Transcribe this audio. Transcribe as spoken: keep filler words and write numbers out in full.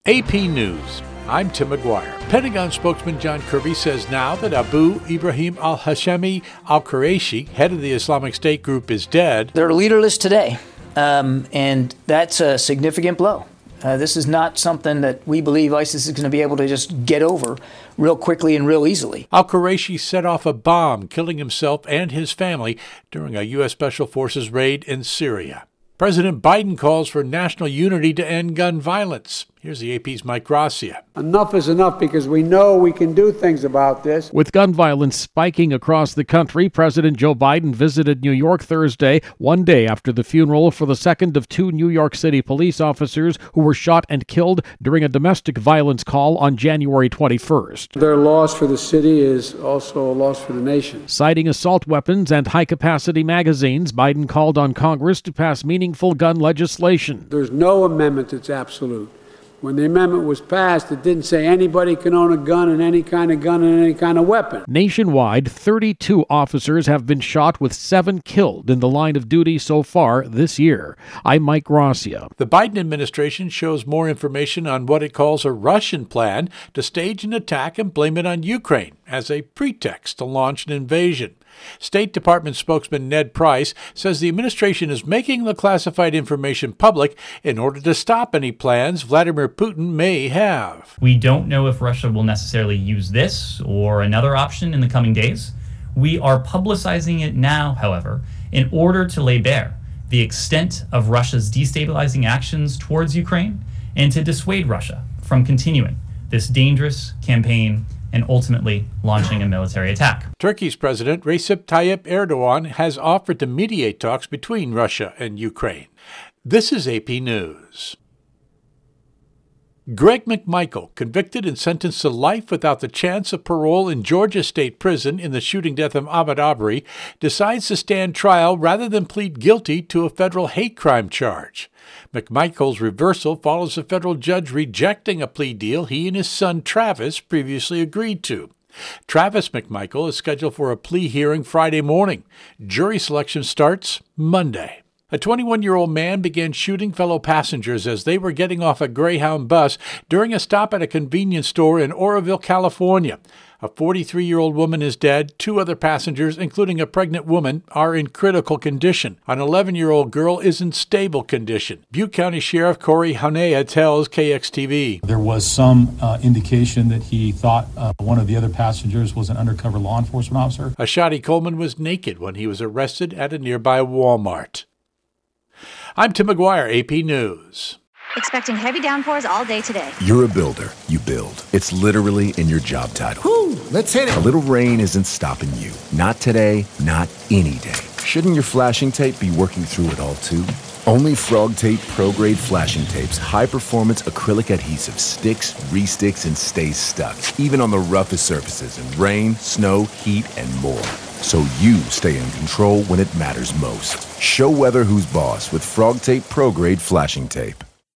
A P News. I'm Tim McGuire. Pentagon spokesman John Kirby says now that Abu Ibrahim al-Hashemi al-Qurayshi, head of the Islamic State group, is dead. They're leaderless today, um, and that's a significant blow. Uh, this is not something that we believe ISIS is going to be able to just get over real quickly and real easily. Al-Qurayshi set off a bomb, killing himself and his family during a U S Special Forces raid in Syria. President Biden calls for national unity to end gun violence. Here's the A P's Mike Gracia. Enough is enough because we know we can do things about this. With gun violence spiking across the country, President Joe Biden visited New York Thursday, one day after the funeral for the second of two New York City police officers who were shot and killed during a domestic violence call on January twenty-first. Their loss for the city is also a loss for the nation. Citing assault weapons and high-capacity magazines, Biden called on Congress to pass meaningful gun legislation. There's no amendment that's absolute. When the amendment was passed, it didn't say anybody can own a gun and any kind of gun and any kind of weapon. Nationwide, thirty-two officers have been shot with seven killed in the line of duty so far this year. I'm Mike Gracia. The Biden administration shows more information on what it calls a Russian plan to stage an attack and blame it on Ukraine as a pretext to launch an invasion. State Department spokesman Ned Price says the administration is making the classified information public in order to stop any plans Vladimir Putin may have. We don't know if Russia will necessarily use this or another option in the coming days. We are publicizing it now, however, in order to lay bare the extent of Russia's destabilizing actions towards Ukraine and to dissuade Russia from continuing this dangerous campaign and ultimately launching a military attack. Turkey's President Recep Tayyip Erdogan has offered to mediate talks between Russia and Ukraine. This is A P News. Greg McMichael, convicted and sentenced to life without the chance of parole in Georgia State Prison in the shooting death of Ahmaud Arbery, decides to stand trial rather than plead guilty to a federal hate crime charge. McMichael's reversal follows a federal judge rejecting a plea deal he and his son Travis previously agreed to. Travis McMichael is scheduled for a plea hearing Friday morning. Jury selection starts Monday. A twenty-one-year-old man began shooting fellow passengers as they were getting off a Greyhound bus during a stop at a convenience store in Oroville, California. A forty-three-year-old woman is dead. Two other passengers, including a pregnant woman, are in critical condition. An eleven-year-old girl is in stable condition. Butte County Sheriff Corey Hanea tells K X T V. There was some uh, indication that he thought uh, one of the other passengers was an undercover law enforcement officer. Ashadi Coleman was naked when he was arrested at a nearby Walmart. I'm Tim McGuire, A P News. Expecting heavy downpours all day today. You're a builder. You build. It's literally in your job title. Whew, let's hit it. A little rain isn't stopping you. Not today, not any day. Shouldn't your flashing tape be working through it all too? Only Frog Tape Pro Grade Flashing Tape's high-performance acrylic adhesive sticks, re-sticks, and stays stuck, even on the roughest surfaces in rain, snow, heat, and more. So you stay in control when it matters most. Show weather who's boss with Frog Tape Pro Grade Flashing Tape.